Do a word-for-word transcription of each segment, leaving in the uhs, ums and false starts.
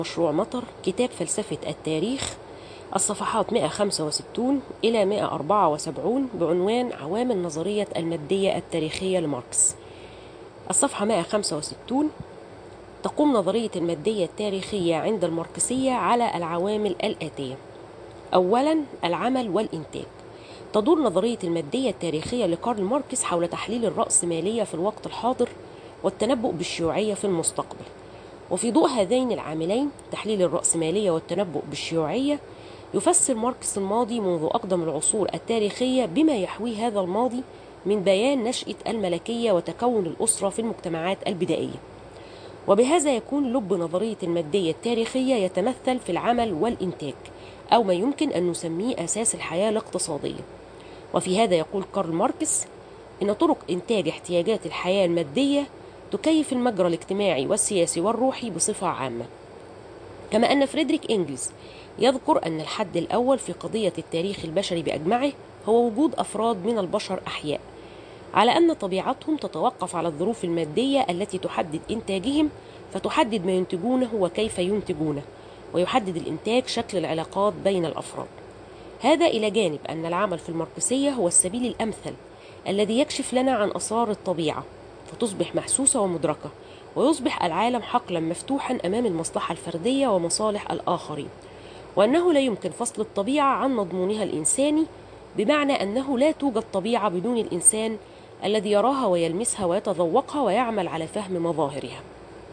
مشروع مطر كتاب فلسفة التاريخ، الصفحات مئة وخمسة وستين إلى مئة وأربعة وسبعين بعنوان عوامل نظرية المادية التاريخية لماركس. الصفحة مئة وخمسة وستين تقوم نظرية المادية التاريخية عند الماركسية على العوامل الآتية. أولا، العمل والإنتاج. تدور نظرية المادية التاريخية لكارل ماركس حول تحليل الرأسمالية في الوقت الحاضر والتنبؤ بالشيوعية في المستقبل. وفي ضوء هذين العاملين، تحليل الرأسمالية والتنبؤ بالشيوعية، يفسر ماركس الماضي منذ أقدم العصور التاريخية بما يحويه هذا الماضي من بيان نشأة الملكية وتكون الأسرة في المجتمعات البدائية. وبهذا يكون لب نظرية المادية التاريخية يتمثل في العمل والإنتاج، أو ما يمكن أن نسميه أساس الحياة الاقتصادية. وفي هذا يقول كارل ماركس إن طرق إنتاج احتياجات الحياة المادية تكيف المجرى الاجتماعي والسياسي والروحي بصفة عامة. كما أن فريدريك إنجلز يذكر أن الحد الأول في قضية التاريخ البشري بأجمعه هو وجود أفراد من البشر أحياء، على أن طبيعتهم تتوقف على الظروف المادية التي تحدد إنتاجهم، فتحدد ما ينتجونه وكيف ينتجونه، ويحدد الإنتاج شكل العلاقات بين الأفراد. هذا إلى جانب أن العمل في الماركسية هو السبيل الأمثل الذي يكشف لنا عن أسرار الطبيعة، فتصبح محسوسة ومدركة، ويصبح العالم حقلا مفتوحا أمام المصلحة الفردية ومصالح الآخرين، وأنه لا يمكن فصل الطبيعة عن مضمونها الإنساني، بمعنى أنه لا توجد طبيعة بدون الإنسان الذي يراها ويلمسها ويتذوقها ويعمل على فهم مظاهرها.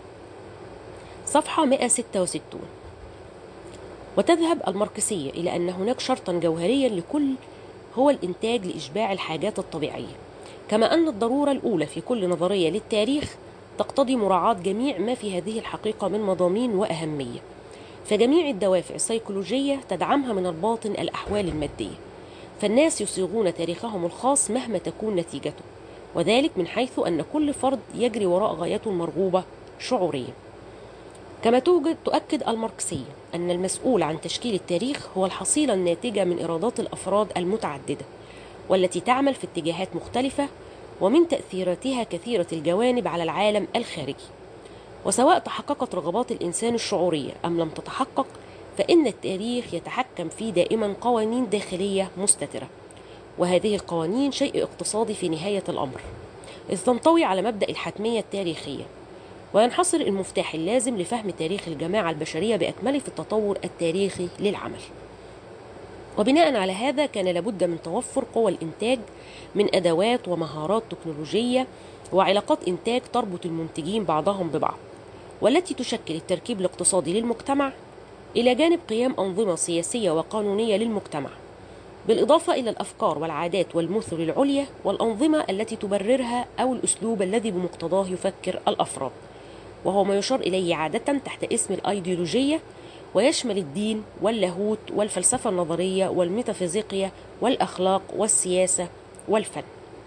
صفحة مئة وستة وستين. وتذهب الماركسية إلى أن هناك شرطا جوهريا لكل هو الإنتاج لإشباع الحاجات الطبيعية، كما أن الضرورة الأولى في كل نظرية للتاريخ تقتضي مراعاة جميع ما في هذه الحقيقة من مضامين وأهمية، فجميع الدوافع السيكولوجية تدعمها من الباطن الأحوال المادية، فالناس يصيغون تاريخهم الخاص مهما تكون نتيجته، وذلك من حيث أن كل فرد يجري وراء غايته المرغوبة شعوريا. كما توجد تؤكد الماركسية أن المسؤول عن تشكيل التاريخ هو الحصيلة الناتجة من إرادات الأفراد المتعددة، والتي تعمل في اتجاهات مختلفة، ومن تأثيراتها كثيرة الجوانب على العالم الخارجي. وسواء تحققت رغبات الإنسان الشعورية أم لم تتحقق، فإن التاريخ يتحكم فيه دائما قوانين داخلية مستترة، وهذه القوانين شيء اقتصادي في نهاية الأمر، إذ تنطوي على مبدأ الحتمية التاريخية. وينحصر المفتاح اللازم لفهم تاريخ الجماعة البشرية بأكمله في التطور التاريخي للعمل. وبناء على هذا كان لابد من توفر قوى الإنتاج من أدوات ومهارات تكنولوجية وعلاقات إنتاج تربط المنتجين بعضهم ببعض، والتي تشكل التركيب الاقتصادي للمجتمع، إلى جانب قيام أنظمة سياسية وقانونية للمجتمع، بالإضافة إلى الأفكار والعادات والمثل العليا والأنظمة التي تبررها أو الأسلوب الذي بمقتضاه يفكر الأفراد، وهو ما يشار إليه عادة تحت اسم الأيديولوجية، ويشمل الدين واللاهوت والفلسفة النظرية والميتافيزيقيا والأخلاق والسياسة والفن.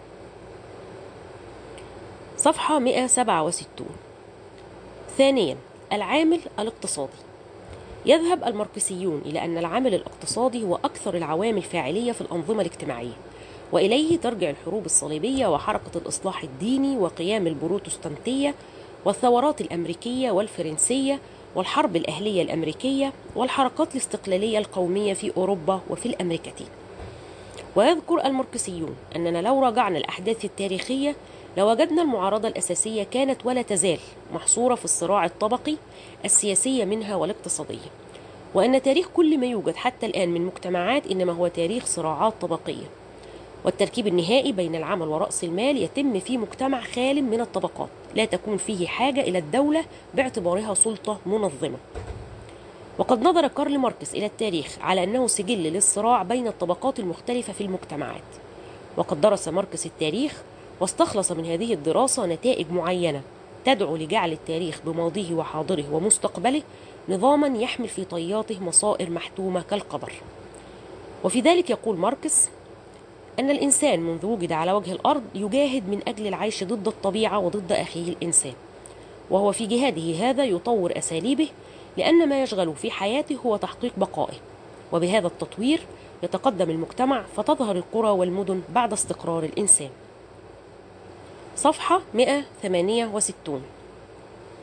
صفحة مئة وسبعة وستين. ثانيا، العامل الاقتصادي. يذهب الماركسيون إلى أن العامل الاقتصادي هو أكثر العوامل فاعلية في الأنظمة الاجتماعية، وإليه ترجع الحروب الصليبية وحركة الإصلاح الديني وقيام البروتستانتية والثورات الأمريكية والفرنسية والحرب الأهلية الأمريكية والحركات الاستقلالية القومية في أوروبا وفي الأمريكتين. ويذكر الماركسيون أننا لو راجعنا الأحداث التاريخية لوجدنا المعارضة الأساسية كانت ولا تزال محصورة في الصراع الطبقي السياسي منها والاقتصادية، وأن تاريخ كل ما يوجد حتى الآن من مجتمعات إنما هو تاريخ صراعات طبقية، والتركيب النهائي بين العمل ورأس المال يتم في مجتمع خال من الطبقات لا تكون فيه حاجة إلى الدولة باعتبارها سلطة منظمة. وقد نظر كارل ماركس إلى التاريخ على أنه سجل للصراع بين الطبقات المختلفة في المجتمعات، وقد درس ماركس التاريخ واستخلص من هذه الدراسة نتائج معينة تدعو لجعل التاريخ بماضيه وحاضره ومستقبله نظاما يحمل في طياته مصائر محتومة كالقدر. وفي ذلك يقول ماركس أن الإنسان منذ وجد على وجه الأرض يجاهد من أجل العيش ضد الطبيعة وضد أخيه الإنسان، وهو في جهاده هذا يطور أساليبه، لأن ما يشغله في حياته هو تحقيق بقائه، وبهذا التطوير يتقدم المجتمع فتظهر القرى والمدن بعد استقرار الإنسان. صفحة مئة وثمانية وستين.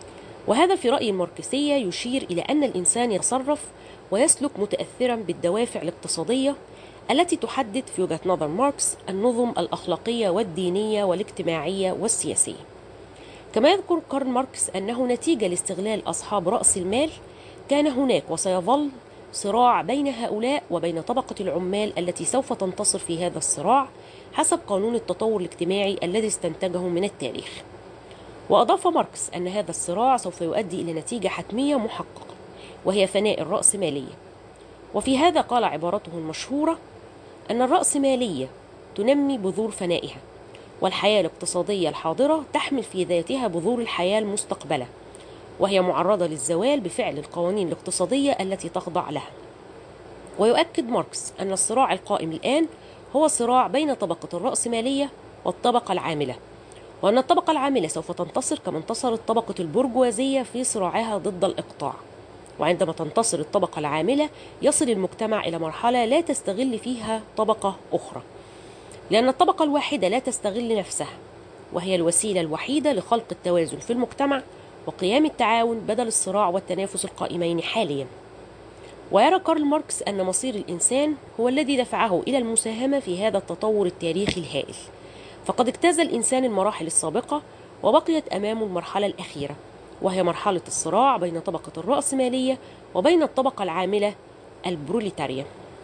وهذا في رأي الماركسية يشير إلى أن الإنسان يتصرف ويسلك متأثرا بالدوافع الاقتصادية التي تحدد في وجهة نظر ماركس النظم الأخلاقية والدينية والاجتماعية والسياسية. كما يذكر كارل ماركس أنه نتيجة لاستغلال أصحاب رأس المال كان هناك وسيظل صراع بين هؤلاء وبين طبقة العمال التي سوف تنتصر في هذا الصراع حسب قانون التطور الاجتماعي الذي استنتجه من التاريخ. وأضاف ماركس أن هذا الصراع سوف يؤدي إلى نتيجة حتمية محققة وهي فناء الرأسمالية. وفي هذا قال عبارته المشهورة أن الرأسمالية تنمي بذور فنائها، والحياة الاقتصادية الحاضرة تحمل في ذاتها بذور الحياة المستقبلة، وهي معرضة للزوال بفعل القوانين الاقتصادية التي تخضع لها. ويؤكد ماركس أن الصراع القائم الآن هو صراع بين طبقة الرأسمالية والطبقة العاملة، وأن الطبقة العاملة سوف تنتصر كما انتصرت طبقة البرجوازية في صراعها ضد الإقطاع. وعندما تنتصر الطبقة العاملة يصل المجتمع إلى مرحلة لا تستغل فيها طبقة أخرى، لأن الطبقة الواحدة لا تستغل نفسها، وهي الوسيلة الوحيدة لخلق التوازن في المجتمع وقيام التعاون بدل الصراع والتنافس القائمين حاليا. ويرى كارل ماركس أن مصير الإنسان هو الذي دفعه إلى المساهمة في هذا التطور التاريخي الهائل، فقد اجتاز الإنسان المراحل السابقة وبقيت أمامه المرحلة الأخيرة، وهي مرحلة الصراع بين طبقة الرأسمالية وبين الطبقة العاملة البروليتارية.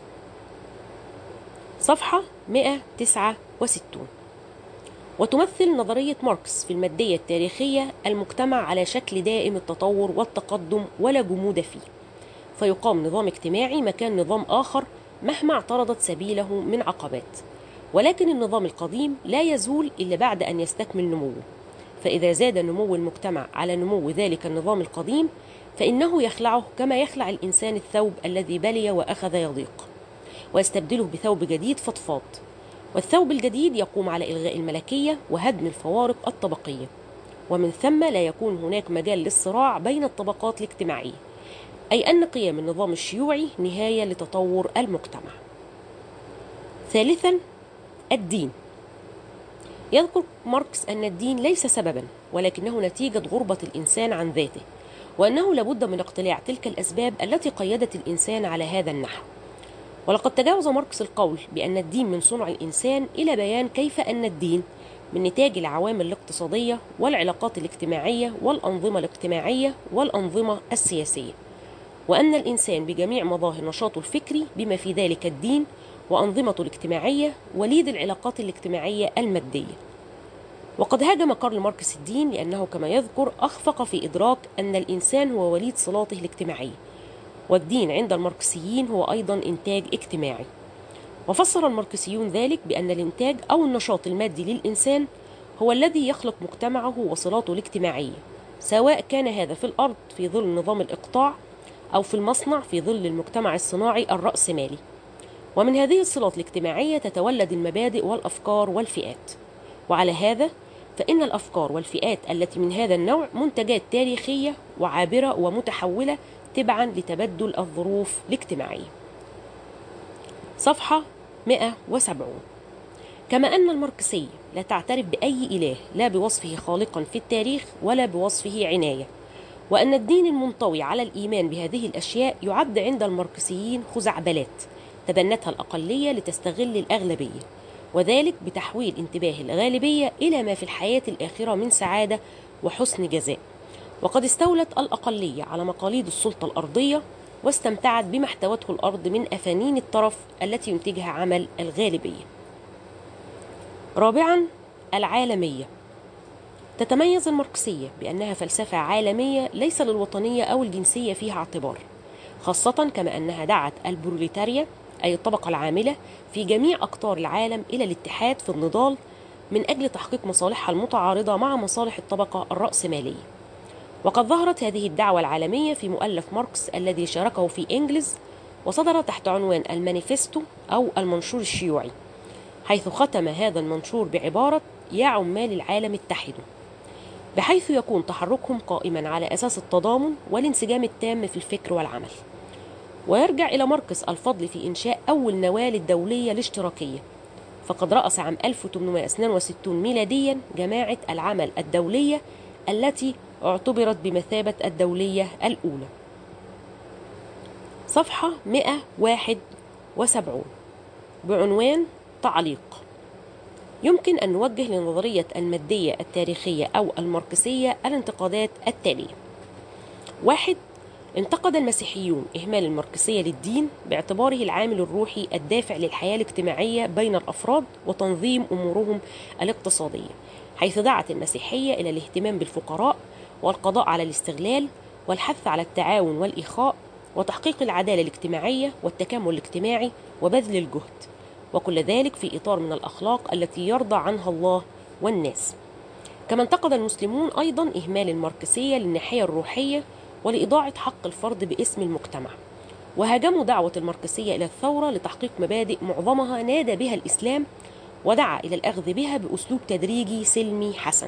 صفحة مئة وتسعة وستين. وتمثل نظرية ماركس في المادية التاريخية المجتمع على شكل دائم التطور والتقدم ولا جمود فيه، فيقام نظام اجتماعي مكان نظام آخر مهما اعترضت سبيله من عقبات، ولكن النظام القديم لا يزول إلا بعد أن يستكمل نموه، فإذا زاد نمو المجتمع على نمو ذلك النظام القديم فإنه يخلعه كما يخلع الإنسان الثوب الذي بلي وأخذ يضيق، ويستبدله بثوب جديد فضفاض، والثوب الجديد يقوم على إلغاء الملكية وهدم الفوارق الطبقية، ومن ثم لا يكون هناك مجال للصراع بين الطبقات الاجتماعية، أي أن قيام النظام الشيوعي نهاية لتطور المجتمع. ثالثا، الدين. يذكر ماركس أن الدين ليس سببا ولكنه نتيجة غربة الإنسان عن ذاته، وأنه لابد من اقتلاع تلك الأسباب التي قيدت الإنسان على هذا النحو. ولقد تجاوز ماركس القول بأن الدين من صنع الإنسان إلى بيان كيف أن الدين من نتاج العوامل الاقتصادية والعلاقات الاجتماعية والأنظمة الاجتماعية والأنظمة السياسية، وأن الإنسان بجميع مظاهر نشاطه الفكري بما في ذلك الدين وأنظمته الاجتماعية وليد العلاقات الاجتماعية المادية. وقد هاجم كارل ماركس الدين لأنه كما يذكر أخفق في إدراك أن الإنسان هو وليد صلاته الاجتماعية، والدين عند الماركسيين هو أيضا إنتاج اجتماعي. وفسر الماركسيون ذلك بأن الإنتاج أو النشاط المادي للإنسان هو الذي يخلق مجتمعه وصلاته الاجتماعية، سواء كان هذا في الأرض في ظل نظام الإقطاع أو في المصنع في ظل المجتمع الصناعي الرأسمالي. ومن هذه الصلات الاجتماعية تتولد المبادئ والأفكار والفئات، وعلى هذا فإن الأفكار والفئات التي من هذا النوع منتجات تاريخية وعابرة ومتحولة تبعا لتبدل الظروف الاجتماعية. صفحة مئة وسبعين. كما أن الماركسية لا تعترف بأي إله لا بوصفه خالقا في التاريخ ولا بوصفه عناية، وأن الدين المنطوي على الإيمان بهذه الأشياء يعد عند الماركسيين خزعبلات تبنتها الأقلية لتستغل الأغلبية، وذلك بتحويل انتباه الغالبية إلى ما في الحياة الآخرة من سعادة وحسن جزاء. وقد استولت الأقلية على مقاليد السلطة الأرضية واستمتعت بما احتوته الأرض من أفانين الترف التي ينتجها عمل الغالبية. رابعا، العالمية. تتميز الماركسية بأنها فلسفة عالمية ليس للوطنية أو الجنسية فيها اعتبار، خاصة كما أنها دعت البروليتاريا أي الطبقة العاملة في جميع أقطار العالم إلى الاتحاد في النضال من أجل تحقيق مصالحها المتعارضة مع مصالح الطبقة الرأسمالية. وقد ظهرت هذه الدعوة العالمية في مؤلف ماركس الذي شاركه في إنجلز، وصدر تحت عنوان المانيفستو أو المنشور الشيوعي، حيث ختم هذا المنشور بعبارة يا عمال العالم اتحدوا، بحيث يكون تحركهم قائما على أساس التضامن والانسجام التام في الفكر والعمل. ويرجع إلى ماركس الفضل في إنشاء أول نواة الدولية الاشتراكية، فقد رأس عام ألف وثمانمائة واثنين وستين ميلاديا جماعة العمل الدولية التي اعتبرت بمثابة الدولية الأولى. صفحة مئة وواحد وسبعين بعنوان تعليق. يمكن أن نوجه لنظرية المادية التاريخية أو الماركسية الانتقادات التالية. واحد، انتقد المسيحيون إهمال الماركسية للدين باعتباره العامل الروحي الدافع للحياة الاجتماعية بين الأفراد وتنظيم أمورهم الاقتصادية، حيث دعت المسيحية إلى الاهتمام بالفقراء والقضاء على الاستغلال والحث على التعاون والإخاء وتحقيق العدالة الاجتماعية والتكامل الاجتماعي وبذل الجهد، وكل ذلك في إطار من الأخلاق التي يرضى عنها الله والناس. كما انتقد المسلمون أيضا إهمال الماركسية للناحية الروحية ولإضاعة حق الفرد باسم المجتمع، وهاجموا دعوة الماركسية إلى الثورة لتحقيق مبادئ معظمها نادى بها الإسلام، ودعا إلى الأخذ بها بأسلوب تدريجي سلمي حسن.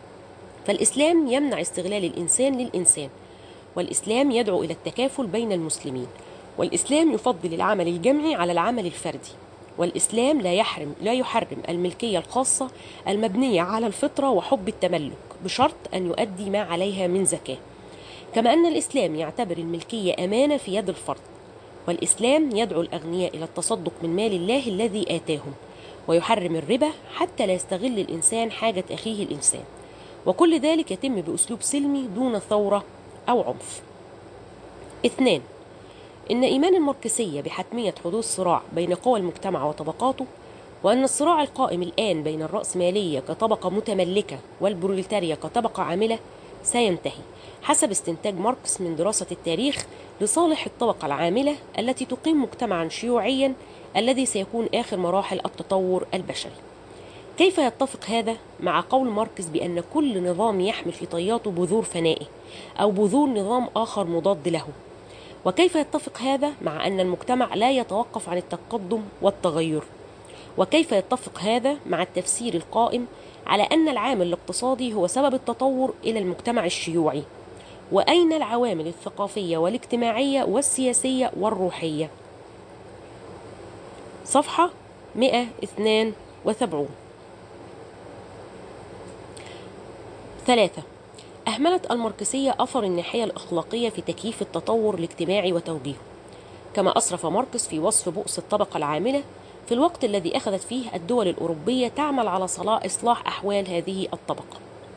فالإسلام يمنع استغلال الإنسان للإنسان، والإسلام يدعو إلى التكافل بين المسلمين، والإسلام يفضل العمل الجمعي على العمل الفردي، والإسلام لا يحرم لا يحرم الملكية الخاصة المبنية على الفطرة وحب التملك بشرط أن يؤدي ما عليها من زكاة. كما أن الإسلام يعتبر الملكية أمانة في يد الفرد، والإسلام يدعو الأغنياء إلى التصدق من مال الله الذي آتاهم، ويحرم الربا حتى لا يستغل الإنسان حاجة أخيه الإنسان، وكل ذلك يتم بأسلوب سلمي دون ثورة أو عنف. اثنان، إن إيمان الماركسية بحتمية حدوث صراع بين قوى المجتمع وطبقاته، وأن الصراع القائم الآن بين الرأسمالية كطبقة متملكة والبروليتاريا كطبقة عاملة سينتهي حسب استنتاج ماركس من دراسة التاريخ لصالح الطبقة العاملة التي تقيم مجتمعا شيوعيا الذي سيكون آخر مراحل التطور البشري. كيف يتفق هذا مع قول ماركس بأن كل نظام يحمل في طياته بذور فنائه أو بذور نظام آخر مضاد له؟ وكيف يتفق هذا مع أن المجتمع لا يتوقف عن التقدم والتغير؟ وكيف يتفق هذا مع التفسير القائم على أن العامل الاقتصادي هو سبب التطور إلى المجتمع الشيوعي؟ وأين العوامل الثقافية والاجتماعية والسياسية والروحية؟ صفحة مئة واثنين وسبعين. ثلاثة، أهملت الماركسية أثر الناحية الأخلاقية في تكييف التطور الاجتماعي وتوجيهه، كما أسرف ماركس في وصف بؤس الطبقة العاملة في الوقت الذي أخذت فيه الدول الأوروبية تعمل على إصلاح أحوال هذه الطبقة.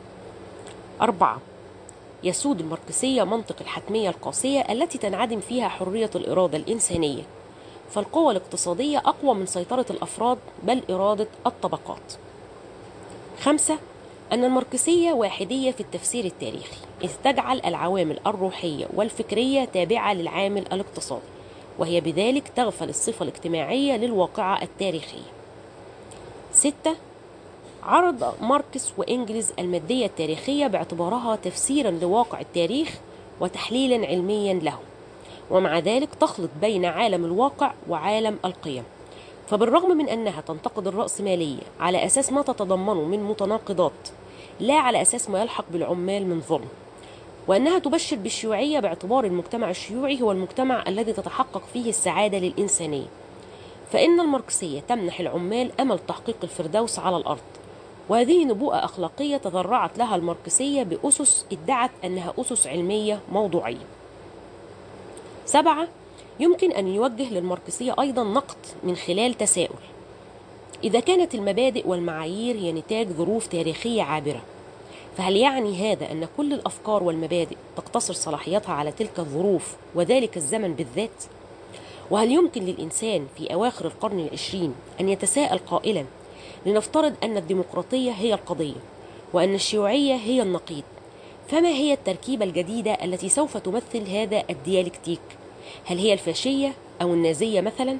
أربعة، يسود الماركسية منطق الحتمية القاسية التي تنعدم فيها حرية الإرادة الإنسانية، فالقوى الاقتصادية أقوى من سيطرة الأفراد بل إرادة الطبقات. خمسة، أن الماركسية واحدية في التفسير التاريخي، إذ تجعل العوامل الروحية والفكرية تابعة للعامل الاقتصادي، وهي بذلك تغفل الصفة الاجتماعية للواقعة التاريخية. ستة، عرض ماركس وإنجلز المادية التاريخية باعتبارها تفسيرا لواقع التاريخ وتحليلا علميا له، ومع ذلك تخلط بين عالم الواقع وعالم القيم، فبالرغم من أنها تنتقد الرأسمالية على أساس ما تتضمنه من متناقضات لا على أساس ما يلحق بالعمال من ظلم، وأنها تبشر بالشيوعية باعتبار المجتمع الشيوعي هو المجتمع الذي تتحقق فيه السعادة للإنسانية، فإن الماركسية تمنح العمال أمل تحقيق الفردوس على الأرض، وهذه نبوءة أخلاقية تذرعت لها الماركسية بأسس ادعت أنها أسس علمية موضوعية. سبعة، يمكن أن يوجه للماركسية أيضا نقد من خلال تساؤل: إذا كانت المبادئ والمعايير هي نتاج ظروف تاريخية عابرة، فهل يعني هذا أن كل الأفكار والمبادئ تقتصر صلاحيتها على تلك الظروف وذلك الزمن بالذات؟ وهل يمكن للإنسان في أواخر القرن العشرين أن يتساءل قائلا: لنفترض أن الديمقراطية هي القضية وأن الشيوعية هي النقيض، فما هي التركيبة الجديدة التي سوف تمثل هذا الديالكتيك؟ هل هي الفاشية أو النازية مثلا؟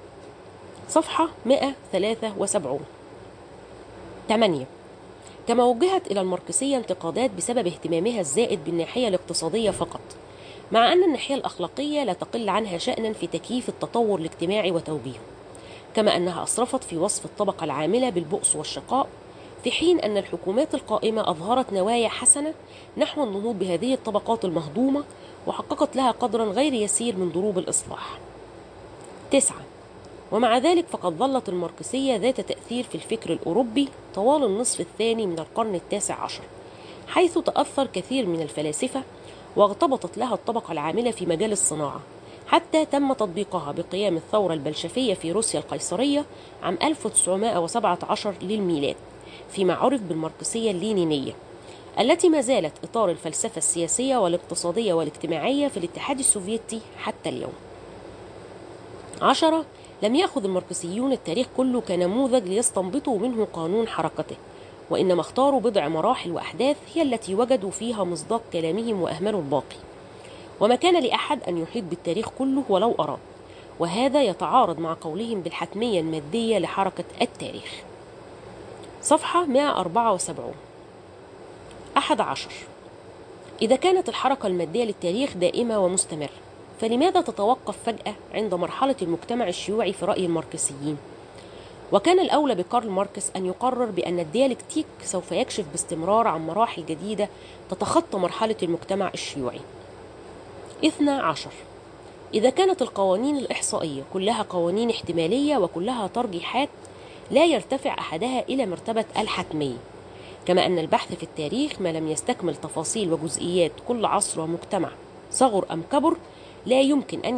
صفحة مئة وثلاثة وسبعين. ثمانية، كما وجهت إلى الماركسية انتقادات بسبب اهتمامها الزائد بالناحية الاقتصادية فقط، مع أن الناحية الأخلاقية لا تقل عنها شأنا في تكييف التطور الاجتماعي وتوجيهه، كما أنها أسرفت في وصف الطبقة العاملة بالبؤس والشقاء، في حين أن الحكومات القائمة أظهرت نوايا حسنة نحو النهوض بهذه الطبقات المهضومة، وحققت لها قدرا غير يسير من ضروب الإصلاح. تسعة، ومع ذلك فقد ظلت الماركسية ذات تأثير في الفكر الأوروبي طوال النصف الثاني من القرن التاسع عشر، حيث تأثر كثير من الفلاسفة واغتبطت لها الطبقة العاملة في مجال الصناعة، حتى تم تطبيقها بقيام الثورة البلشفية في روسيا القيصرية عام ألف وتسعمائة وسبعة عشر للميلاد، فيما عرف بالماركسية اللينينية، التي ما زالت إطار الفلسفة السياسية والاقتصادية والاجتماعية في الاتحاد السوفيتي حتى اليوم. عشرة، لم يأخذ الماركسيون التاريخ كله كنموذج ليستنبطوا منه قانون حركته، وإنما اختاروا بضع مراحل وأحداث هي التي وجدوا فيها مصداق كلامهم وأهملوا الباقي، وما كان لأحد أن يحيط بالتاريخ كله ولو أراد، وهذا يتعارض مع قولهم بالحتمية المادية لحركة التاريخ. صفحة مائة وأربعة وسبعين. أحد عشر، إذا كانت الحركة المادية للتاريخ دائمة ومستمرة، فلماذا تتوقف فجأة عند مرحلة المجتمع الشيوعي في رأي الماركسيين؟ وكان الأولى بكارل ماركس أن يقرر بأن الديالكتيك سوف يكشف باستمرار عن مراحل جديدة تتخطى مرحلة المجتمع الشيوعي. اثني عشر، إذا كانت القوانين الإحصائية كلها قوانين احتمالية وكلها ترجيحات لا يرتفع أحدها إلى مرتبة الحتمية، كما أن البحث في التاريخ ما لم يستكمل تفاصيل وجزئيات كل عصر ومجتمع صغر أم كبر لا يمكن أن